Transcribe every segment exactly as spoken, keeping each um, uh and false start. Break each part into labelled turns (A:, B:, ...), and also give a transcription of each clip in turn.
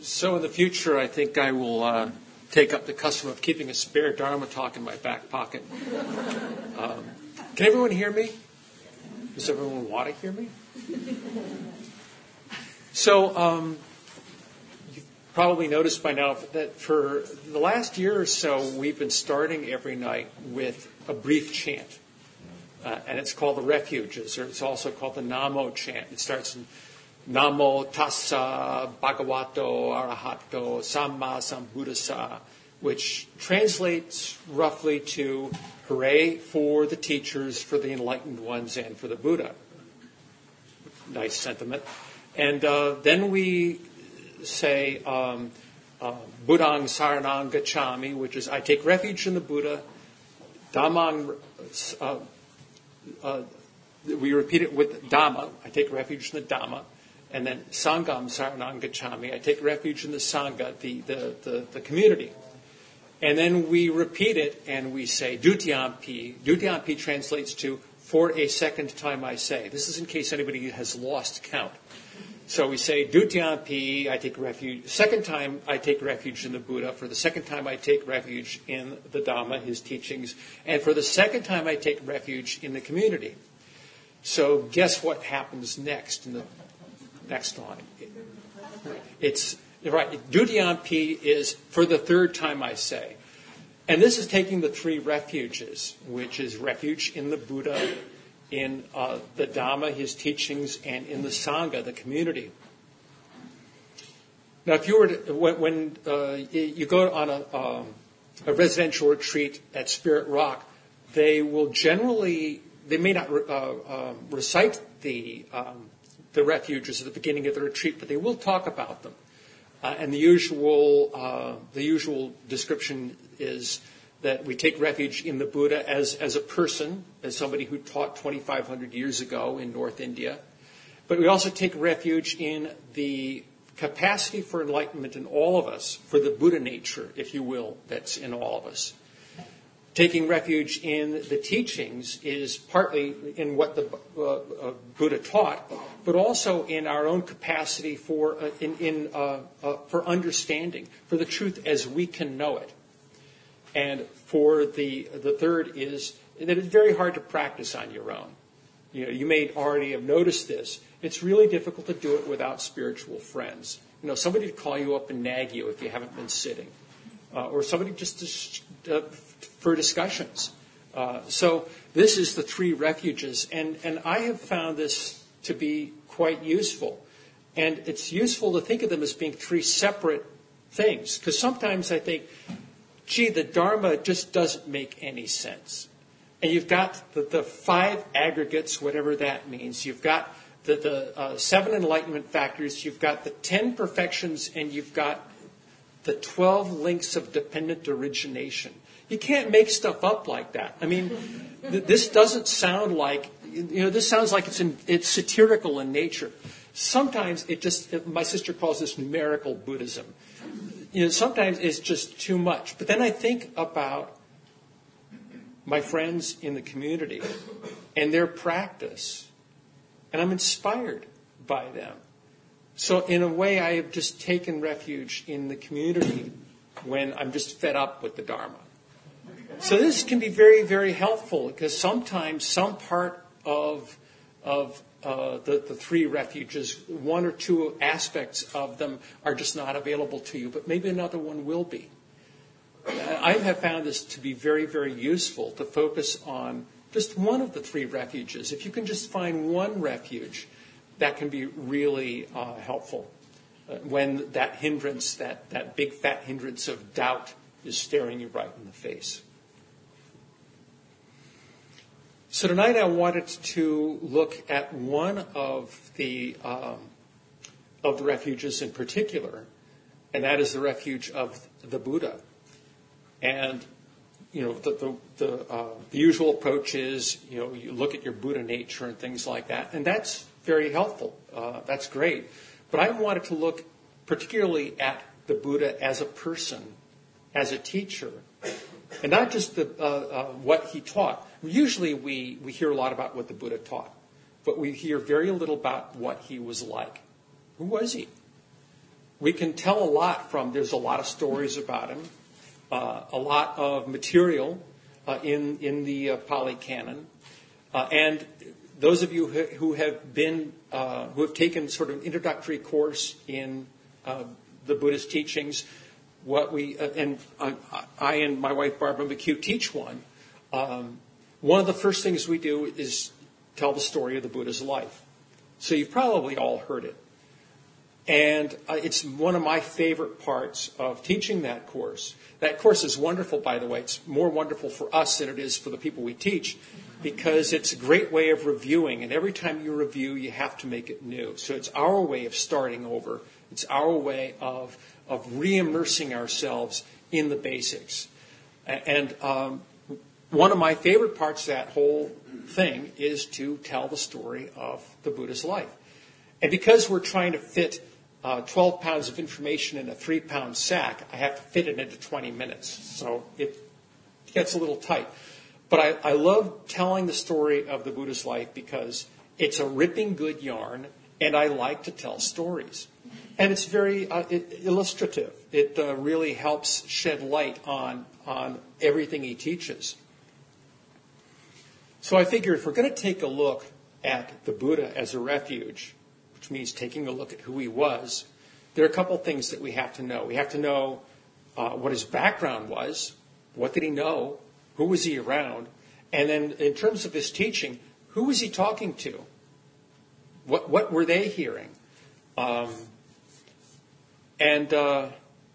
A: So in the future, I think I will uh, take up the custom of keeping a spare Dharma talk in my back pocket. Um, can everyone hear me? Does everyone want to hear me? So um, you've probably noticed by now that for the last year or so, we've been starting every night with a brief chant. Uh, and it's called the Refuges, or it's also called the Namo chant. It starts in Namo Tassa Bhagavato Arahato Samma Sambuddhassa, which translates roughly to hooray for the teachers, for the enlightened ones, and for the Buddha. Nice sentiment. And uh, then we say um, uh, Buddhang Saranang Gacchami, which is I take refuge in the Buddha. Dhammang, uh, uh, we repeat it with Dhamma. I take refuge in the Dhamma. And then Sangham Saranang Gacchami, I take refuge in the Sangha, the, the, the, the community. And then we repeat it and we say Dutiyampi. Dutiyampi translates to for a second time I say. This is in case anybody has lost count. So we say Dutiyampi, I take refuge. Second time I take refuge in the Buddha. For the second time I take refuge in the Dhamma, his teachings. And for the second time I take refuge in the community. So guess what happens next in the next line? It's right. Dutiyampi is for the third time I say. And this is taking the three refuges, which is refuge in the Buddha, in uh, the Dhamma, his teachings, and in the Sangha, the community. Now, if you were to, when, when uh, you go on a, um, a residential retreat at Spirit Rock, they will generally, they may not uh, uh, recite the um, the refuges at the beginning of the retreat, but they will talk about them. Uh, and the usual uh, the usual description is that we take refuge in the Buddha as, as a person, as somebody who taught twenty-five hundred years ago in North India. But we also take refuge in the capacity for enlightenment in all of us, for the Buddha nature, if you will, that's in all of us. Taking refuge in the teachings is partly in what the uh, uh, Buddha taught, but also in our own capacity for uh, in, in uh, uh, for understanding, for the truth as we can know it. And for the the third is that it's very hard to practice on your own. You know, you may already have noticed this. It's really difficult to do it without spiritual friends. You know, somebody to call you up and nag you if you haven't been sitting, uh, or somebody just to, uh, for discussions. Uh, so this is the three refuges, and, and I have found this to be quite useful. And it's useful to think of them as being three separate things, because sometimes I think, gee, the Dharma just doesn't make any sense. And you've got the, the five aggregates, whatever that means. You've got the, the uh, seven enlightenment factors. You've got the ten perfections, and you've got the twelve links of dependent origination. You can't make stuff up like that. I mean, th- this doesn't sound like, you know, this sounds like it's in, it's satirical in nature. Sometimes it just, it, my sister calls this numerical Buddhism. You know, sometimes it's just too much. But then I think about my friends in the community and their practice, and I'm inspired by them. So in a way, I have just taken refuge in the community when I'm just fed up with the Dharma. So this can be very, very helpful, because sometimes some part of of uh, the, the three refuges, one or two aspects of them are just not available to you, but maybe another one will be. I have found this to be very, very useful to focus on just one of the three refuges. If you can just find one refuge, that can be really uh, helpful uh, when that hindrance, that, that big fat hindrance of doubt is staring you right in the face. So tonight I wanted to look at one of the um, of the refuges in particular, and that is the refuge of the Buddha. And you know, the the the, uh, the usual approach is, you know, you look at your Buddha nature and things like that, and that's very helpful. Uh, that's great. But I wanted to look particularly at the Buddha as a person, as a teacher, and not just the, uh, uh, what he taught. Usually we, we hear a lot about what the Buddha taught, but we hear very little about what he was like. Who was he? we can tell a lot from, there's a lot of stories about him, uh, a lot of material uh, in, in the uh, Pali Canon. Uh, and those of you who, who have been, uh, who have taken sort of an introductory course in uh, the Buddhist teachings, what we, uh, and I, I and my wife Barbara McHugh teach one, um, one of the first things we do is tell the story of the Buddha's life. So you've probably all heard it. And uh, it's one of my favorite parts of teaching that course. That course is wonderful, by the way. It's more wonderful for us than it is for the people we teach, because it's a great way of reviewing. And every time you review, you have to make it new. So it's our way of starting over. It's our way of, of re-immersing ourselves in the basics. And um, one of my favorite parts of that whole thing is to tell the story of the Buddha's life. And because we're trying to fit uh, twelve pounds of information in a three-pound sack, I have to fit it into twenty minutes. So it gets a little tight. But I, I love telling the story of the Buddha's life because it's a ripping good yarn, and I like to tell stories. And it's very uh, it, illustrative. It uh, really helps shed light on, on everything he teaches. So I figure if we're going to take a look at the Buddha as a refuge, which means taking a look at who he was, there are a couple things that we have to know. We have to know uh, what his background was, what did he know, who was he around, and then in terms of his teaching, who was he talking to? What, what were they hearing? Um, and uh,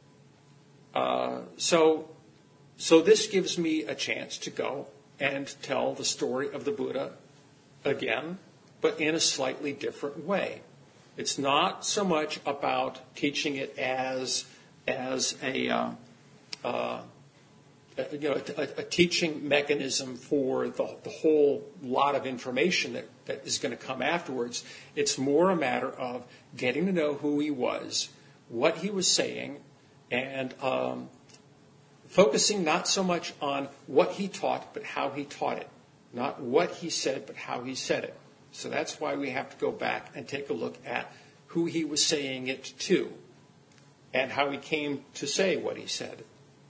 A: uh, so, so this gives me a chance to go and tell the story of the Buddha again, but in a slightly different way. It's not so much about teaching it as as a uh, uh, you know a, a teaching mechanism for the, the whole lot of information that, that is going to come afterwards. It's more a matter of getting to know who he was, what he was saying, and um, focusing not so much on what he taught, but how he taught it. Not what he said, but how he said it. So that's why we have to go back and take a look at who he was saying it to and how he came to say what he said.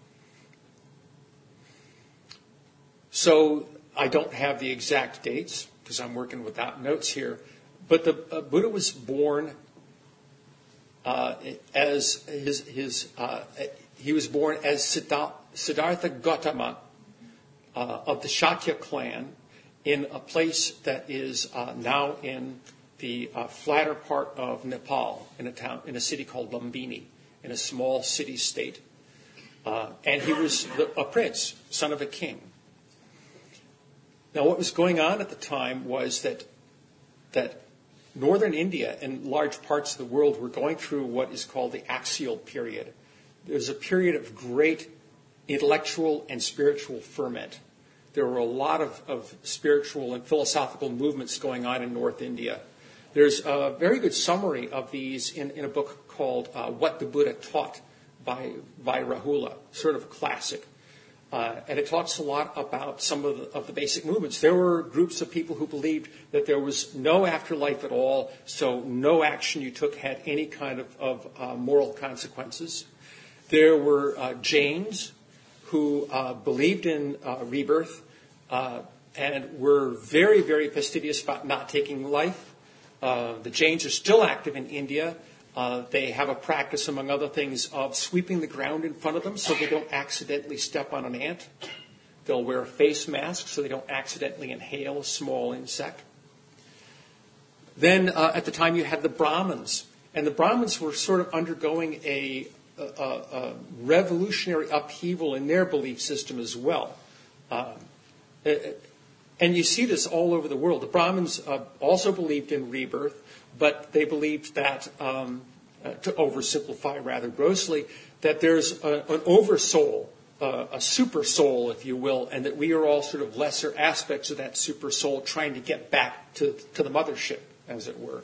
A: So I don't have the exact dates because I'm working without notes here, but the uh, Buddha was born uh, as his, his uh, he was born as Siddhartha Gautama uh, of the Shakya clan, in a place that is uh, now in the uh, flatter part of Nepal, in a town, in a city called Lumbini, in a small city-state. Uh, and he was the, a prince, son of a king. Now, what was going on at the time was that that northern India and large parts of the world were going through what is called the axial period. There's a period of great intellectual and spiritual ferment. There were a lot of, of spiritual and philosophical movements going on in North India. There's a very good summary of these in, in a book called uh, What the Buddha Taught by, by Rahula, sort of a classic. Uh, and it talks a lot about some of the, of the basic movements. There were groups of people who believed that there was no afterlife at all, so no action you took had any kind of, of uh, moral consequences. There were uh, Jains, who uh, believed in uh, rebirth uh, and were very, very fastidious about not taking life. Uh, the Jains are still active in India. Uh, they have a practice, among other things, of sweeping the ground in front of them so they don't accidentally step on an ant. They'll wear a face mask so they don't accidentally inhale a small insect. Then uh, at the time you had the Brahmins. And the Brahmins were sort of undergoing a A, a revolutionary upheaval in their belief system as well. Uh, and you see this all over the world. The Brahmins uh, also believed in rebirth, but they believed that, um, uh, to oversimplify rather grossly, that there's a, an oversoul, uh, a super soul, if you will, and that we are all sort of lesser aspects of that super soul trying to get back to, to the mothership, as it were.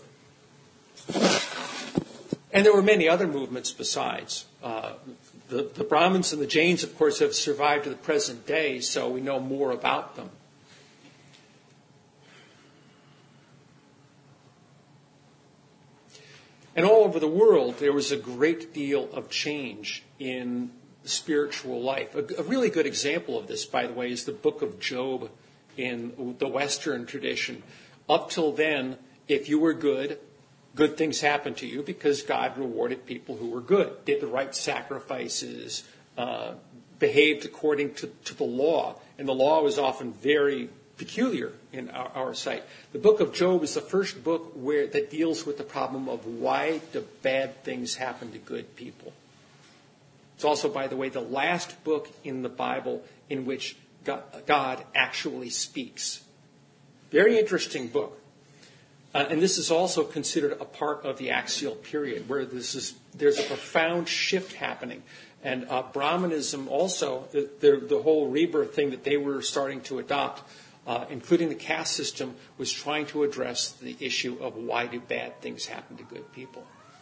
A: And there were many other movements besides. Uh, the, the Brahmins and the Jains, of course, have survived to the present day, so we know more about them. And all over the world, there was a great deal of change in spiritual life. A, a really good example of this, by the way, is the book of Job in the Western tradition. Up till then, if you were good, good things happened to you because God rewarded people who were good, did the right sacrifices, uh, behaved according to, to the law. And the law was often very peculiar in our, our sight. The book of Job is the first book where that deals with the problem of why do bad things happen to good people. It's also, by the way, the last book in the Bible in which God, God actually speaks. Very interesting book. Uh, and this is also considered a part of the axial period, where this is there's a profound shift happening. And uh, Brahmanism also, the, the, the whole rebirth thing that they were starting to adopt, uh, including the caste system, was trying to address the issue of why do bad things happen to good people.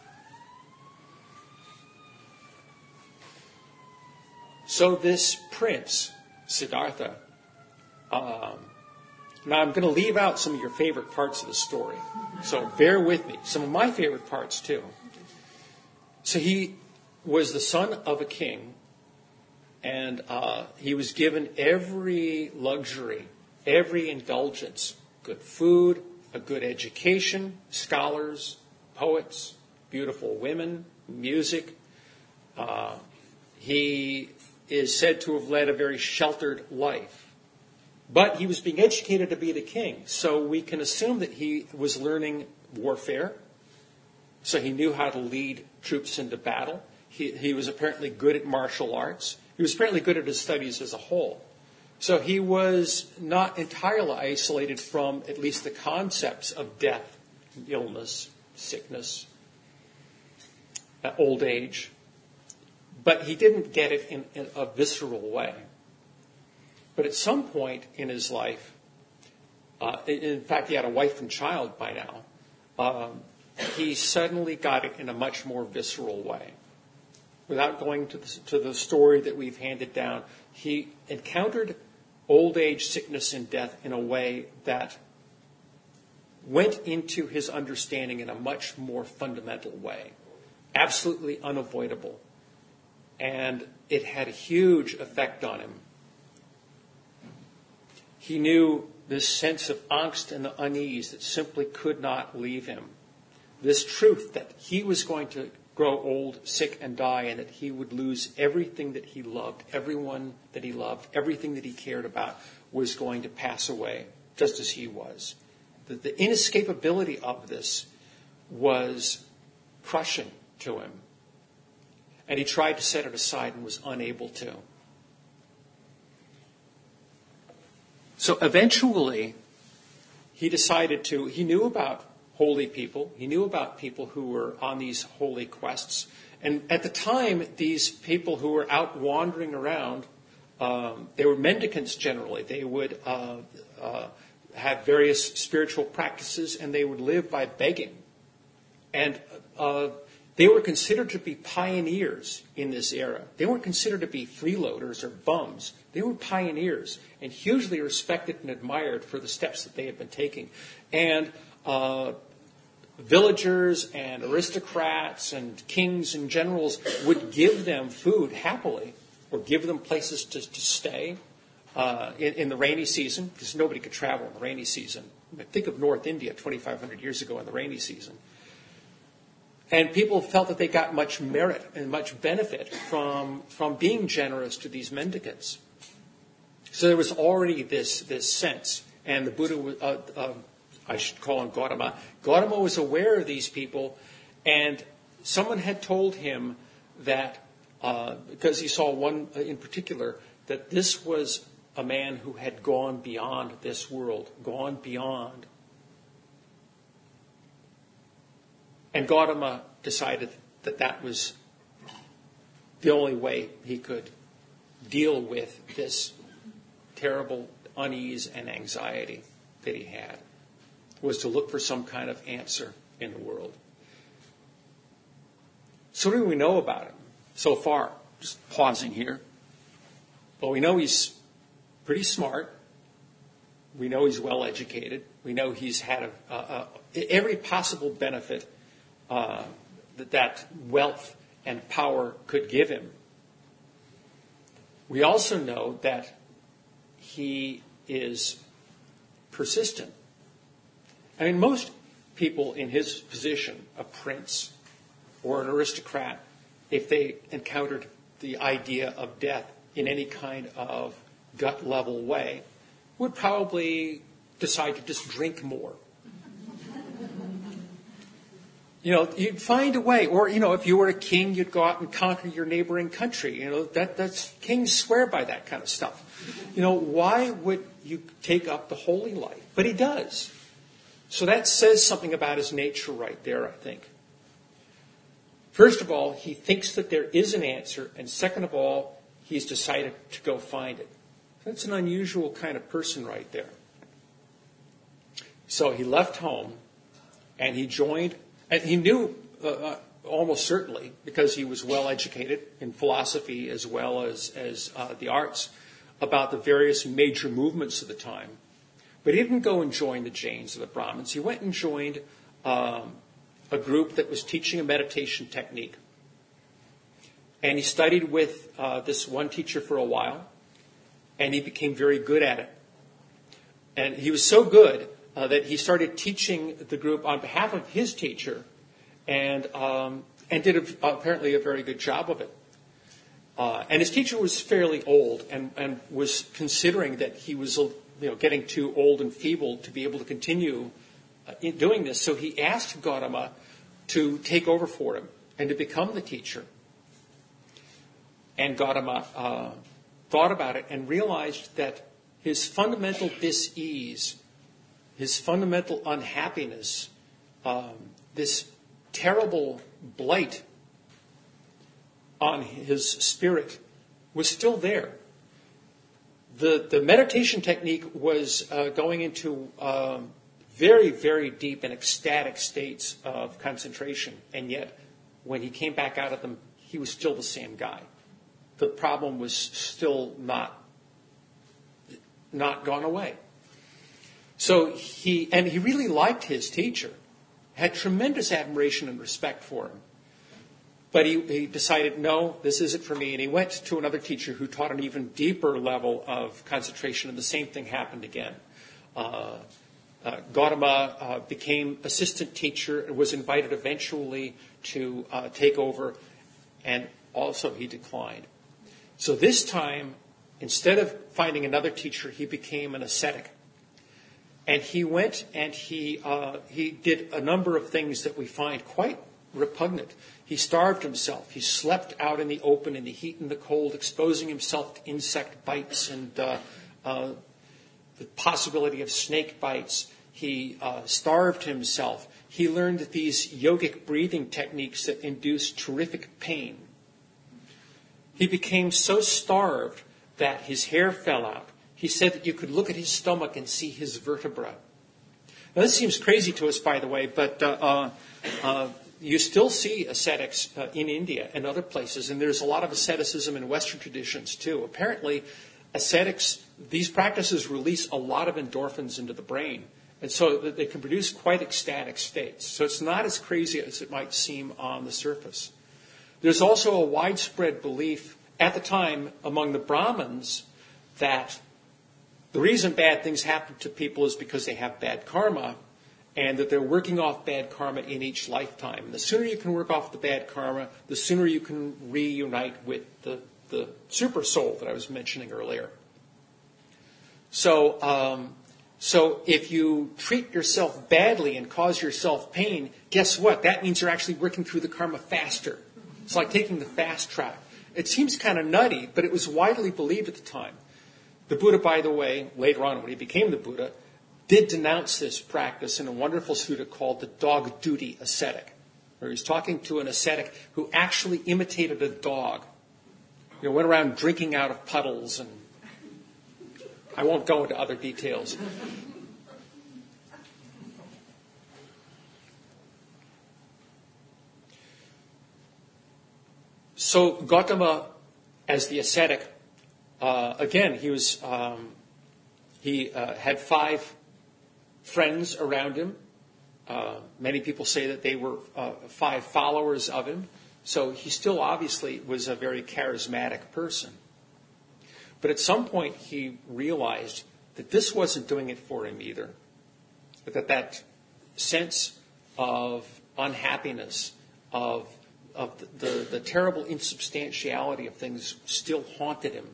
A: So this prince, Siddhartha, um, now I'm going to leave out some of your favorite parts of the story. So bear with me. Some of my favorite parts too. So he was the son of a king, and uh, he was given every luxury, every indulgence, good food, a good education, scholars, poets, beautiful women, music. Uh, he is said to have led a very sheltered life. But he was being educated to be the king, so we can assume that he was learning warfare. So he knew how to lead troops into battle. He, he was apparently good at martial arts. He was apparently good at his studies as a whole. So he was not entirely isolated from at least the concepts of death, illness, sickness, uh, old age. But he didn't get it in, in a visceral way. But at some point in his life, uh, in fact, he had a wife and child by now, um, he suddenly got it in a much more visceral way. Without going to the, to the story that we've handed down, he encountered old age, sickness, and death in a way that went into his understanding in a much more fundamental way, absolutely unavoidable. And it had a huge effect on him. He knew this sense of angst and the unease that simply could not leave him. This truth that he was going to grow old, sick, and die, and that he would lose everything that he loved, everyone that he loved, everything that he cared about was going to pass away, just as he was. The, the inescapability of this was crushing to him. And he tried to set it aside and was unable to. So eventually, he decided to, he knew about holy people. He knew about people who were on these holy quests. And at the time, these people who were out wandering around, um, they were mendicants generally. They would uh, uh, have various spiritual practices, and they would live by begging. And uh, they were considered to be pioneers in this era. They weren't considered to be freeloaders or bums. They were pioneers and hugely respected and admired for the steps that they had been taking. And uh, villagers and aristocrats and kings and generals would give them food happily, or give them places to, to stay uh, in, in the rainy season, because nobody could travel in the rainy season. I mean, think of North India twenty-five hundred years ago in the rainy season. And people felt that they got much merit and much benefit from, from being generous to these mendicants. So there was already this, this sense. And the Buddha, was, uh, uh, I should call him Gautama, Gautama was aware of these people, and someone had told him that, uh, because he saw one in particular, that this was a man who had gone beyond this world, gone beyond. And Gautama decided that that was the only way he could deal with this terrible unease and anxiety that he had, was to look for some kind of answer in the world. So what do we know about him so far? Just pausing here. Well, we know he's pretty smart. We know he's well educated. We know he's had a, a, a, every possible benefit uh, that that wealth and power could give him. We also know that he is persistent. I mean, most people in his position, a prince or an aristocrat, if they encountered the idea of death in any kind of gut level way, would probably decide to just drink more. You know, you'd find a way. Or, you know, if you were a king, you'd go out and conquer your neighboring country. You know, that that's kings swear by that kind of stuff. You know, why would you take up the holy life? But he does. So that says something about his nature right there, I think. First of all, he thinks that there is an answer. And second of all, he's decided to go find it. That's an unusual kind of person right there. So he left home and he joined. And he knew uh, almost certainly, because he was well educated in philosophy as well as, as uh, the arts, about the various major movements of the time. But he didn't go and join the Jains or the Brahmins. He went and joined um, a group that was teaching a meditation technique. And he studied with uh, this one teacher for a while, and he became very good at it. And he was so good Uh, that he started teaching the group on behalf of his teacher, and um, and did a, apparently a very good job of it. Uh, and his teacher was fairly old, and, and was considering that he was you know getting too old and feeble to be able to continue uh, in doing this. So he asked Gautama to take over for him and to become the teacher. And Gautama uh, thought about it and realized that his fundamental dis-ease, his fundamental unhappiness, um, this terrible blight on his spirit was still there. The, the meditation technique was uh, going into um, very, very deep and ecstatic states of concentration. And yet, when he came back out of them, he was still the same guy. The problem was still not, not gone away. So he, and he really liked his teacher, had tremendous admiration and respect for him. But he, he decided, no, this isn't for me. And he went to another teacher who taught an even deeper level of concentration, and the same thing happened again. Uh, uh, Gautama uh, became assistant teacher and was invited eventually to uh, take over, and also he declined. So this time, instead of finding another teacher, he became an ascetic. And he went and he uh, he did a number of things that we find quite repugnant. He starved himself. He slept out in the open in the heat and the cold, exposing himself to insect bites and uh, uh, the possibility of snake bites. He uh, starved himself. He learned these yogic breathing techniques that induce terrific pain. He became so starved that his hair fell out. He said that you could look at his stomach and see his vertebra. Now, this seems crazy to us, by the way, but uh, uh, uh, you still see ascetics uh, in India and other places, and there's a lot of asceticism in Western traditions, too. Apparently, ascetics, these practices release a lot of endorphins into the brain, and so that they can produce quite ecstatic states. So it's not as crazy as it might seem on the surface. There's also a widespread belief at the time among the Brahmins that the reason bad things happen to people is because they have bad karma, and that they're working off bad karma in each lifetime. And the sooner you can work off the bad karma, the sooner you can reunite with the, the super soul that I was mentioning earlier. So, um, so if you treat yourself badly and cause yourself pain, guess what? That means you're actually working through the karma faster. It's like taking the fast track. It seems kind of nutty, but it was widely believed at the time. The Buddha, by the way, later on when he became the Buddha, did denounce this practice in a wonderful sutta called the Dog Duty Ascetic, where he's talking to an ascetic who actually imitated a dog. You know, went around drinking out of puddles, and I won't go into other details. So Gautama, as the ascetic, Uh, again, he was um, he uh, had five friends around him Uh, many people say that they were uh, five followers of him. So he still obviously was a very charismatic person. But at some point he realized that this wasn't doing it for him either. That that sense of unhappiness, of, of the, the, the terrible insubstantiality of things still haunted him.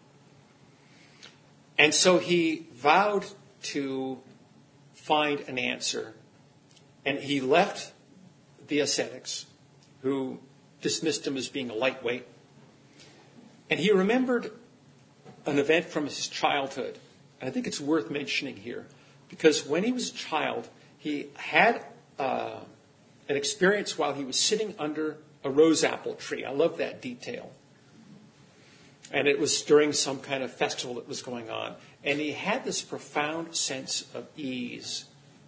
A: And so he vowed to find an answer. And he left the ascetics, who dismissed him as being a lightweight. And he remembered an event from his childhood. And I think it's worth mentioning here, because when he was a child, he had uh, an experience while he was sitting under a rose apple tree. I love that detail. And it was during some kind of festival that was going on. And he had this profound sense of ease.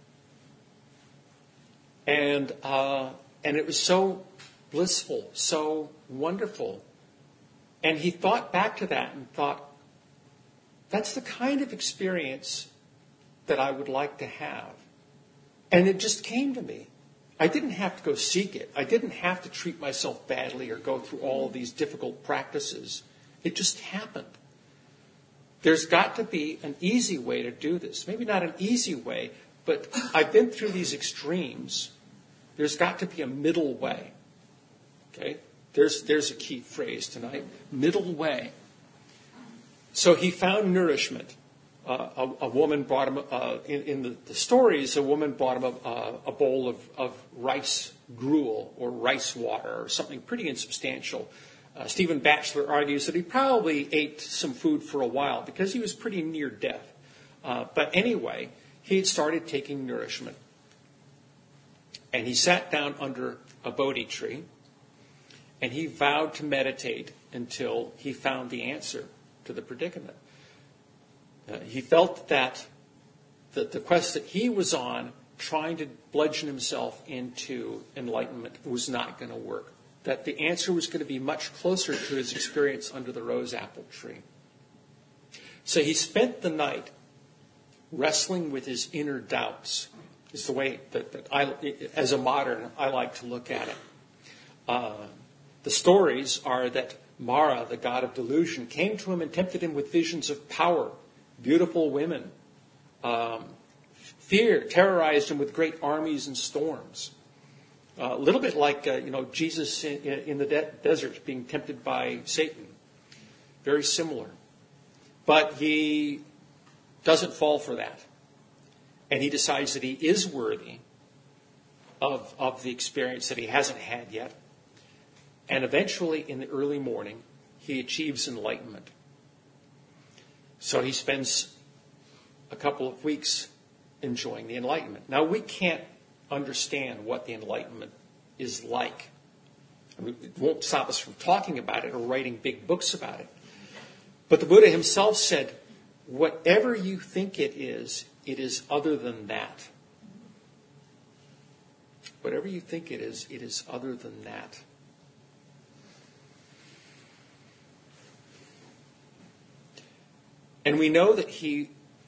A: And uh, and it was so blissful, so wonderful. And he thought back to that and thought, that's the kind of experience that I would like to have. And it just came to me. I didn't have to go seek it. I didn't have to treat myself badly or go through all of these difficult practices. It just happened. There's got to be an easy way to do this. Maybe not an easy way, but I've been through these extremes. There's got to be a middle way. Okay? There's, there's a key phrase tonight. Middle way. So he found nourishment. Uh, a, a woman brought him, uh, in, in the, the stories, a woman brought him a, uh, a bowl of, of rice gruel or rice water or something pretty insubstantial. Uh, Stephen Batchelor argues that he probably ate some food for a while because he was pretty near death. Uh, but anyway, he had started taking nourishment. And he sat down under a Bodhi tree, and he vowed to meditate until he found the answer to the predicament. Uh, he felt that the, the quest that he was on, trying to bludgeon himself into enlightenment, was not going to work. That the answer was going to be much closer to his experience under the rose apple tree. So he spent the night wrestling with his inner doubts. Is the way that, that I, as a modern, I like to look at it. Uh, the stories are that Mara, the god of delusion, came to him and tempted him with visions of power, beautiful women. Um, fear terrorized him with great armies and storms. Uh, a little bit like, uh, you know, Jesus in, in the de- desert being tempted by Satan. Very similar. But he doesn't fall for that. And he decides that he is worthy of, of the experience that he hasn't had yet. And eventually, in the early morning, he achieves enlightenment. So he spends a couple of weeks enjoying the enlightenment. Now, we can't understand what the enlightenment is like. I mean, it won't stop us from talking about it or writing big books about it. But the Buddha himself said, whatever you think it is, it is other than that. Whatever you think it is, it is other than that. And we know that he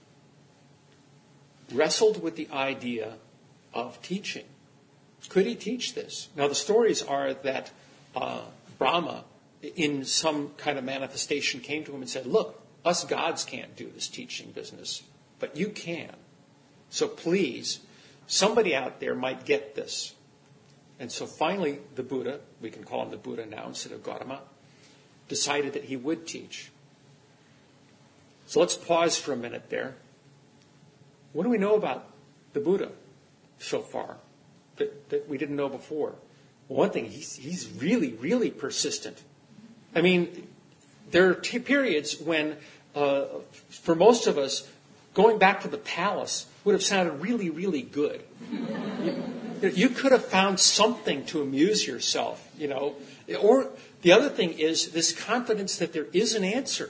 A: wrestled with the idea of teaching. Could he teach this? Now, the stories are that uh, Brahma, in some kind of manifestation, came to him and said, look, us gods can't do this teaching business, but you can. So please, somebody out there might get this. And so finally, the Buddha, we can call him the Buddha now instead of Gautama, decided that he would teach. So let's pause for a minute there. What do we know about the Buddha so far that, that we didn't know before? Well, one thing, he's, he's really, really persistent. I mean, there are t- periods when, uh, for most of us, going back to the palace would have sounded really, really good. you, you could have found something to amuse yourself, you know. Or the other thing is this confidence that there is an answer.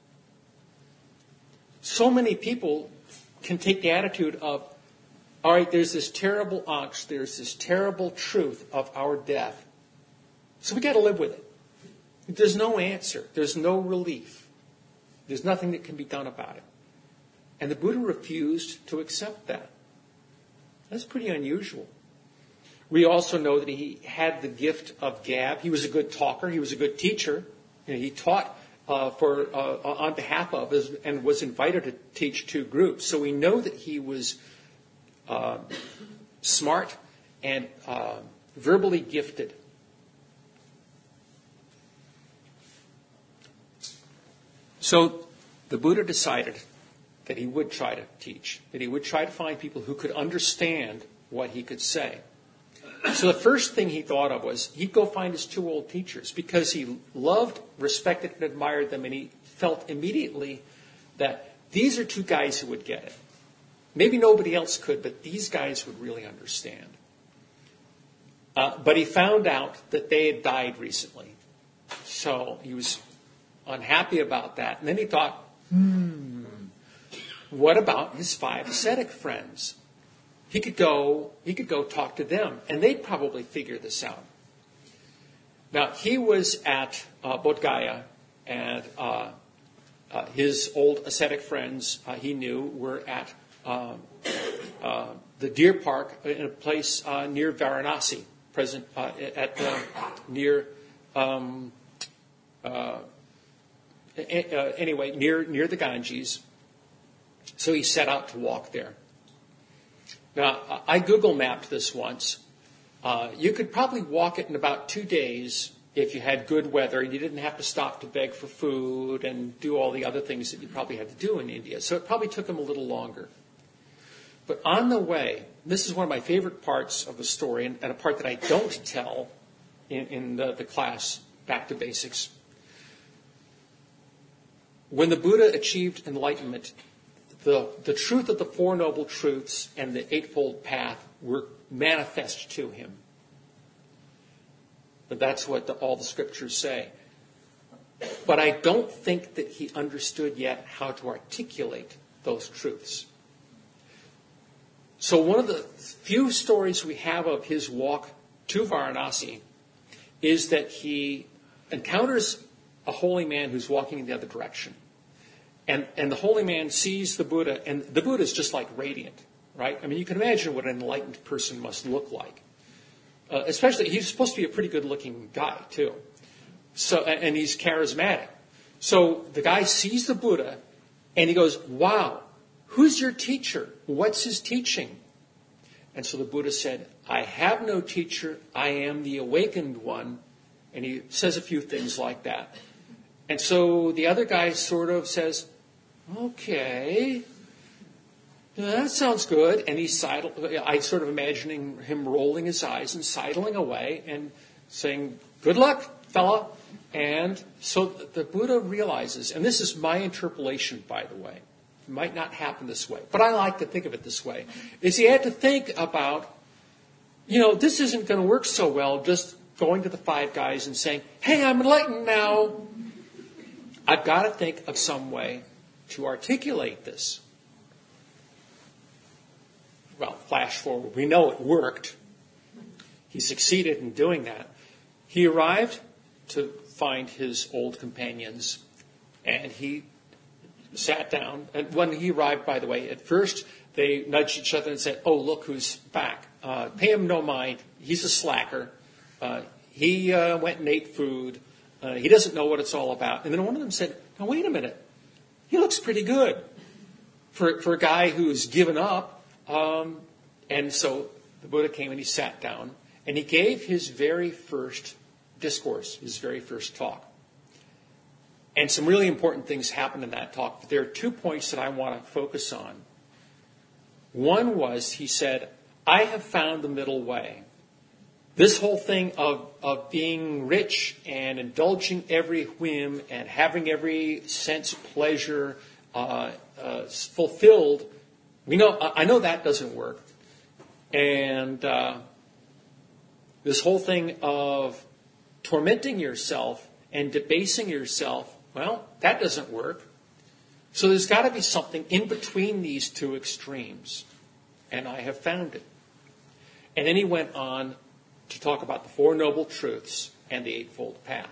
A: So many people can take the attitude of, all right, there's this terrible angst, there's this terrible truth of our death. So we got to live with it. There's no answer. There's no relief. There's nothing that can be done about it. And the Buddha refused to accept that. That's pretty unusual. We also know that he had the gift of gab. He was a good talker. He was a good teacher. You know, he taught uh, for uh, on behalf of his, and was invited to teach two groups. So we know that he was uh, smart and uh, verbally gifted. So the Buddha decided that he would try to teach, that he would try to find people who could understand what he could say. So the first thing he thought of was he'd go find his two old teachers because he loved, respected, and admired them, and he felt immediately that these are two guys who would get it. Maybe nobody else could, but these guys would really understand. Uh, but he found out that they had died recently. So he was unhappy about that. And then he thought, hmm, what about his five ascetic friends? He could go, he could go talk to them, and they'd probably figure this out. Now, he was at uh, Bodh Gaya, and uh, uh, his old ascetic friends uh, he knew were at uh, uh, the deer park in a place uh, near Varanasi, present uh, at uh, near um, uh, anyway near near the Ganges. So he set out to walk there. Now, I Google mapped this once. Uh, you could probably walk it in about two days if you had good weather and you didn't have to stop to beg for food and do all the other things that you probably had to do in India. So it probably took him a little longer. But on the way, this is one of my favorite parts of the story, and, and a part that I don't tell in, in the, the class, Back to Basics. When the Buddha achieved enlightenment, The, the truth of the Four Noble Truths and the Eightfold Path were manifest to him. But that's what the, all the scriptures say. But I don't think that he understood yet how to articulate those truths. So one of the few stories we have of his walk to Varanasi is that he encounters a holy man who's walking in the other direction. And, and the holy man sees the Buddha, and the Buddha is just like radiant, right? I mean, you can imagine what an enlightened person must look like. Uh, especially, he's supposed to be a pretty good-looking guy, too. So, and, and he's charismatic. So the guy sees the Buddha, and he goes, wow, who's your teacher? What's his teaching? And so the Buddha said, I have no teacher. I am the awakened one. And he says a few things like that. And so the other guy sort of says, okay, that sounds good. And he's sidle, I sort of imagining him rolling his eyes and sidling away and saying, good luck, fella. And so the Buddha realizes, and this is my interpolation, by the way. It might not happen this way, but I like to think of it this way, is he had to think about, you know, this isn't going to work so well just going to the five guys and saying, hey, I'm enlightened now. I've got to think of some way to articulate this. Well, flash forward. We know it worked. He succeeded in doing that. He arrived to find his old companions, and he sat down. And when he arrived, by the way, at first they nudged each other and said, oh, look who's back. Uh, pay him no mind. He's a slacker. Uh, he uh, went and ate food. Uh, he doesn't know what it's all about. And then one of them said, now, wait a minute. He looks pretty good for, for a guy who's given up. Um, and so the Buddha came and he sat down and he gave his very first discourse, his very first talk. And some really important things happened in that talk. But there are two points that I want to focus on. One was, he said, I have found the middle way. This whole thing of, of being rich and indulging every whim and having every sense pleasure uh, uh, fulfilled, we know I know that doesn't work. And uh, this whole thing of tormenting yourself and debasing yourself, well, that doesn't work. So there's got to be something in between these two extremes. And I have found it. And then he went on to talk about the Four Noble Truths and the Eightfold Path.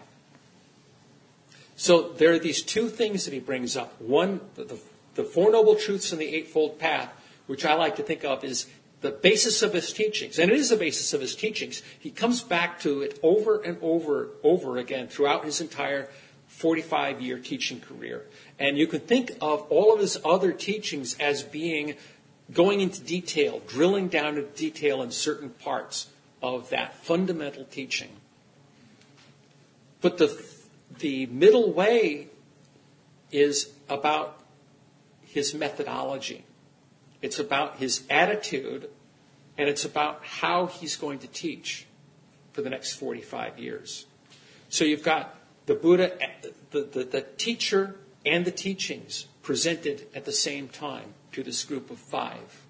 A: So there are these two things that he brings up. One, the, the Four Noble Truths and the Eightfold Path, which I like to think of as the basis of his teachings, and it is the basis of his teachings, he comes back to it over and over, over again throughout his entire forty-five-year teaching career. And you can think of all of his other teachings as being going into detail, drilling down into detail in certain parts of that fundamental teaching. But the the middle way is about his methodology. It's about his attitude, and it's about how he's going to teach for the next forty-five years. So you've got the Buddha, the, the, the teacher and the teachings presented at the same time to this group of five.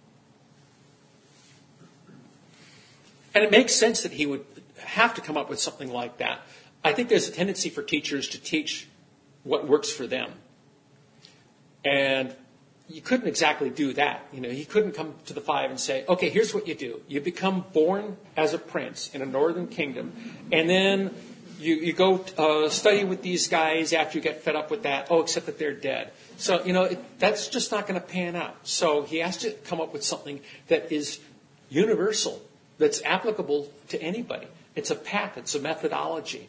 A: And it makes sense that he would have to come up with something like that. I think there's a tendency for teachers to teach what works for them. And you couldn't exactly do that. You know, he couldn't come to the five and say, okay, here's what you do. You become born as a prince in a northern kingdom, and then you, you go uh, study with these guys after you get fed up with that. Oh, except that they're dead. So, you know, it, that's just not going to pan out. So he has to come up with something that is universal, that's applicable to anybody. It's a path. It's a methodology.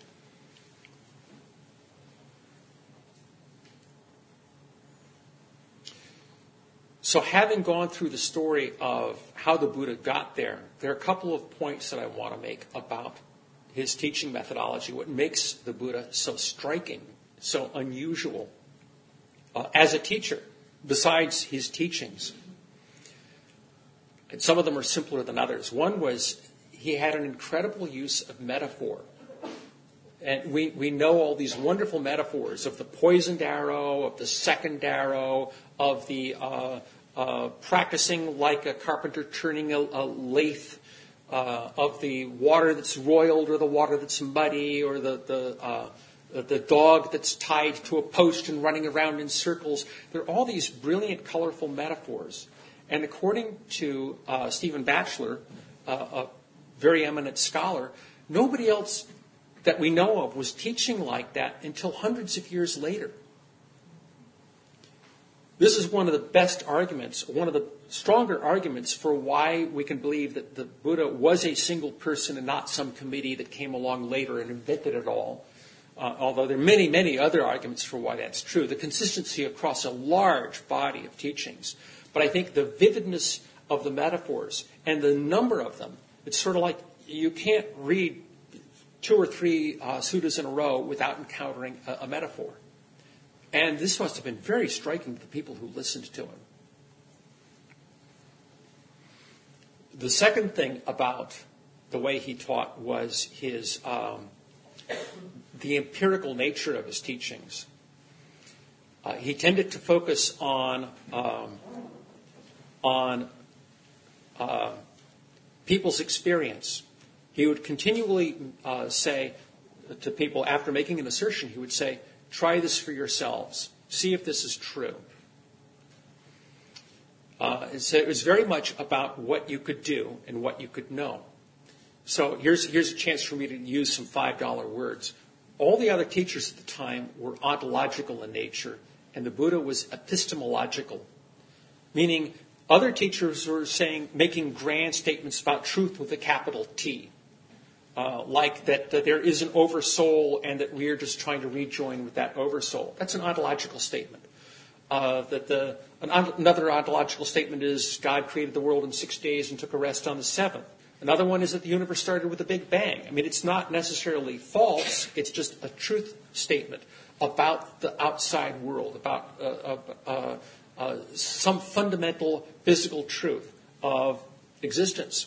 A: So having gone through the story of how the Buddha got there, there are a couple of points that I want to make about his teaching methodology, what makes the Buddha so striking, so unusual uh, as a teacher, besides his teachings. And some of them are simpler than others. One was he had an incredible use of metaphor. And we, we know all these wonderful metaphors of the poisoned arrow, of the second arrow, of the uh, uh, practicing like a carpenter turning a, a lathe, uh, of the water that's roiled or the water that's muddy, or the the, uh, the dog that's tied to a post and running around in circles. There are all these brilliant, colorful metaphors. And according to uh, Stephen Batchelor, uh, a very eminent scholar, nobody else that we know of was teaching like that until hundreds of years later. This is one of the best arguments, one of the stronger arguments for why we can believe that the Buddha was a single person and not some committee that came along later and invented it all. Uh, although there are many, many other arguments for why that's true. The consistency across a large body of teachings. But I think the vividness of the metaphors and the number of them, it's sort of like you can't read two or three uh, suttas in a row without encountering a, a metaphor. And this must have been very striking to the people who listened to him. The second thing about the way he taught was his um, the empirical nature of his teachings. Uh, he tended to focus on um, on uh, people's experience. He would continually uh, say to people, after making an assertion, he would say, try this for yourselves. See if this is true. Uh, so it was very much about what you could do and what you could know. So here's, here's a chance for me to use some five dollar words. All the other teachers at the time were ontological in nature, and the Buddha was epistemological, meaning other teachers were saying, making grand statements about truth with a capital T. Uh, like that, that there is an oversoul and that we are just trying to rejoin with that oversoul. That's an ontological statement. Uh, that the an, another ontological statement is God created the world in six days and took a rest on the seventh. Another one is that the universe started with a Big Bang. I mean, it's not necessarily false. It's just a truth statement about the outside world, about uh, uh, uh, uh, some fundamental physical truth of existence.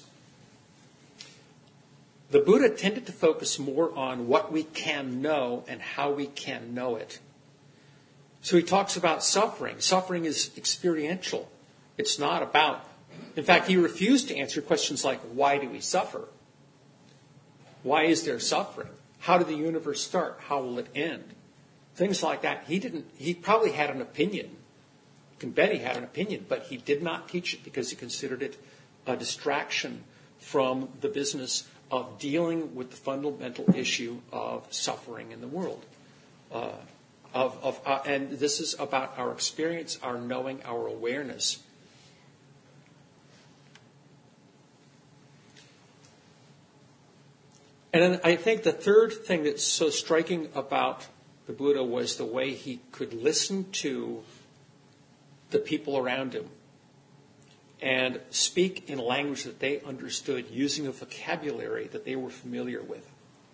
A: The Buddha tended to focus more on what we can know and how we can know it. So he talks about suffering. Suffering is experiential. It's not about... In fact, he refused to answer questions like, why do we suffer? Why is there suffering? How did the universe start? How will it end? Things like that. He didn't. He probably had an opinion. You can bet he had an opinion, but he did not teach it because he considered it a distraction from the business of dealing with the fundamental issue of suffering in the world. Uh, of, of, uh, and this is about our experience, our knowing, our awareness. And then I think the third thing that's so striking about the Buddha was the way he could listen to the people around him and speak in a language that they understood, using a vocabulary that they were familiar with.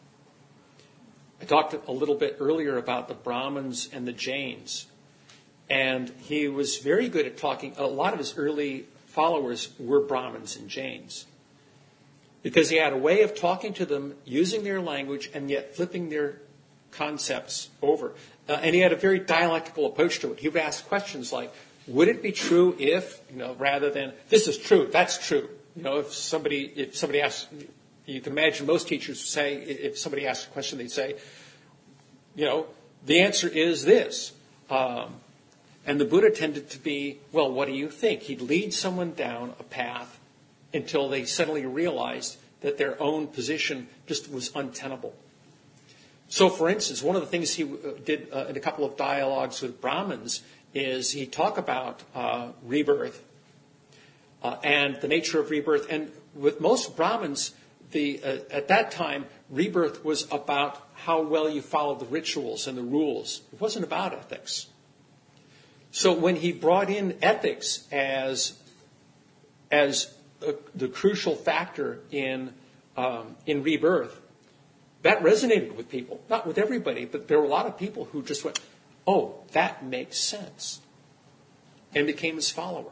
A: I talked a little bit earlier about the Brahmins and the Jains, and he was very good at talking. A lot of his early followers were Brahmins and Jains, because he had a way of talking to them using their language and yet flipping their concepts over. Uh, and he had a very dialectical approach to it. He would ask questions like, would it be true if, you know, rather than, this is true, that's true. You know, if somebody, if somebody asks, you can imagine most teachers say, if somebody asks a question, they'd say, you know, the answer is this. Um, and the Buddha tended to be, well, what do you think? He'd lead someone down a path until they suddenly realized that their own position just was untenable. So, for instance, one of the things he did uh, in a couple of dialogues with Brahmins is he talked about uh, rebirth uh, and the nature of rebirth. And with most Brahmins, the uh, at that time, rebirth was about how well you followed the rituals and the rules. It wasn't about ethics. So when he brought in ethics as as a, the crucial factor in um, in rebirth, that resonated with people. Not with everybody, but there were a lot of people who just went, oh, that makes sense, and became his follower.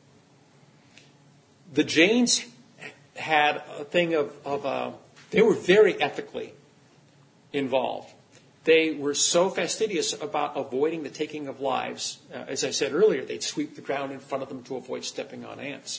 A: The Jains had a thing of, of uh, they were very ethically involved. They were so fastidious about avoiding the taking of lives. Uh, as I said earlier, they'd sweep the ground in front of them to avoid stepping on ants.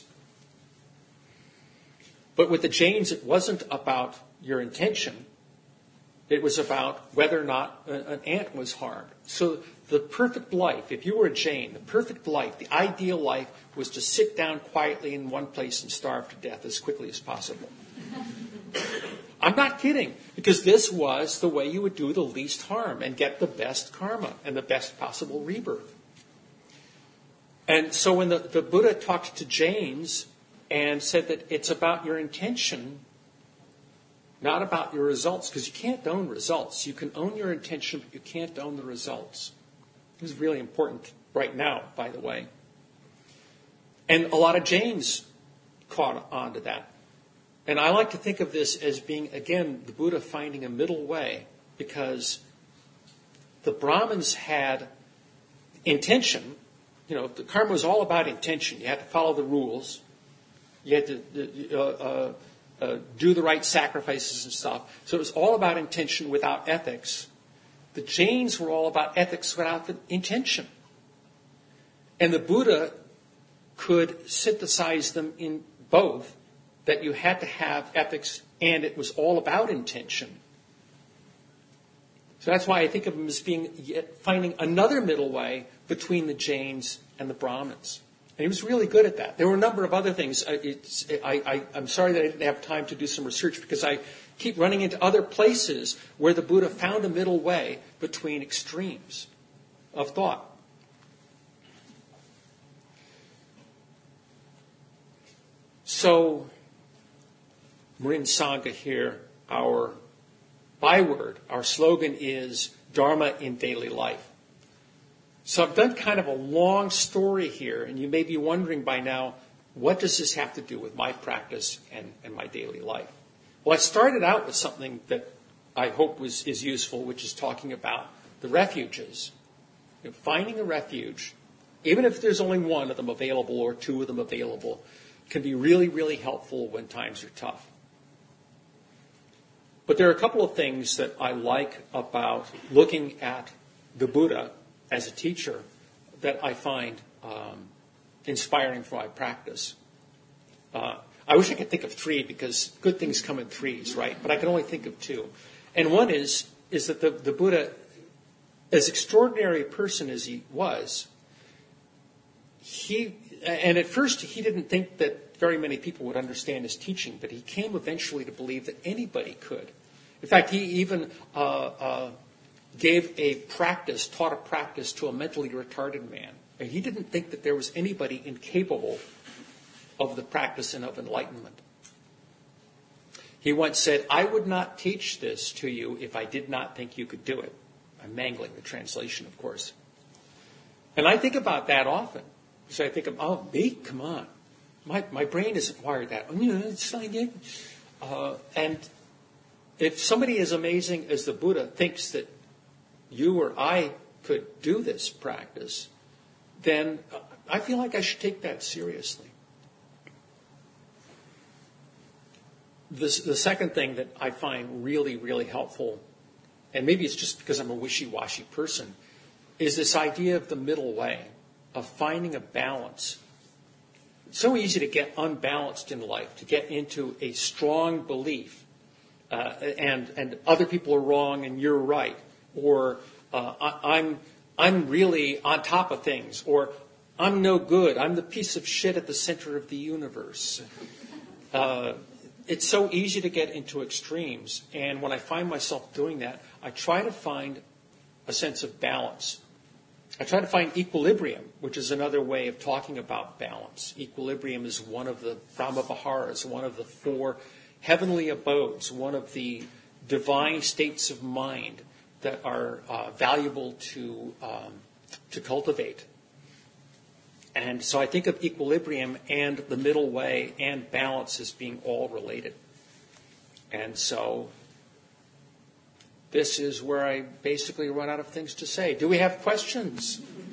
A: But with the Jains, it wasn't about your intention. It was about whether or not an ant was harmed. So the perfect life, if you were a Jain, the perfect life, the ideal life, was to sit down quietly in one place and starve to death as quickly as possible. I'm not kidding, because this was the way you would do the least harm and get the best karma and the best possible rebirth. And so when the, the Buddha talked to Jains and said that it's about your intention, not about your results, because you can't own results. You can own your intention, but you can't own the results. This is really important right now, by the way. And a lot of Jains caught on to that. And I like to think of this as being, again, the Buddha finding a middle way, because the Brahmins had intention. You know, the karma was all about intention. You had to follow the rules. You had to uh, uh, uh, do the right sacrifices and stuff. So it was all about intention without ethics. The Jains were all about ethics without the intention. And the Buddha could synthesize them in both, that you had to have ethics and it was all about intention. So that's why I think of him as being finding another middle way between the Jains and the Brahmins. And he was really good at that. There were a number of other things. It's, I, I, I'm sorry that I didn't have time to do some research, because I keep running into other places where the Buddha found a middle way between extremes of thought. So, Marin Sangha here, our byword, our slogan is Dharma in daily life. So I've done kind of a long story here, and you may be wondering by now, what does this have to do with my practice and, and my daily life? Well, I started out with something that I hope was, is useful, which is talking about the refuges. You know, finding a refuge, even if there's only one of them available or two of them available, can be really, really helpful when times are tough. But there are a couple of things that I like about looking at the Buddha as a teacher that I find um, inspiring for my practice. Uh, I wish I could think of three, because good things come in threes, right? But I can only think of two. And one is is that the, the Buddha, as extraordinary a person as he was, he and at first he didn't think that very many people would understand his teaching, but he came eventually to believe that anybody could. In fact, he even uh, uh, gave a practice, taught a practice to a mentally retarded man. And he didn't think that there was anybody incapable of the practice and of enlightenment. He once said, "I would not teach this to you if I did not think you could do it." I'm mangling the translation, of course. And I think about that often. So I think, of, oh, me? Come on. My my brain isn't wired that. It's like it. Uh, and if somebody as amazing as the Buddha thinks that you or I could do this practice, then I feel like I should take that seriously. This, the second thing that I find really, really helpful, and maybe it's just because I'm a wishy-washy person, is this idea of the middle way, of finding a balance. It's so easy to get unbalanced in life, to get into a strong belief, uh, and and other people are wrong and you're right, or uh, I, I'm I'm really on top of things, or I'm no good, I'm the piece of shit at the center of the universe. Uh, It's so easy to get into extremes, and when I find myself doing that, I try to find a sense of balance. I try to find equilibrium, which is another way of talking about balance. Equilibrium is one of the Brahma-viharas, one of the four heavenly abodes, one of the divine states of mind that are uh, valuable to um, to cultivate. And so I think of equilibrium and the middle way and balance as being all related. And so this is where I basically run out of things to say. Do we have questions?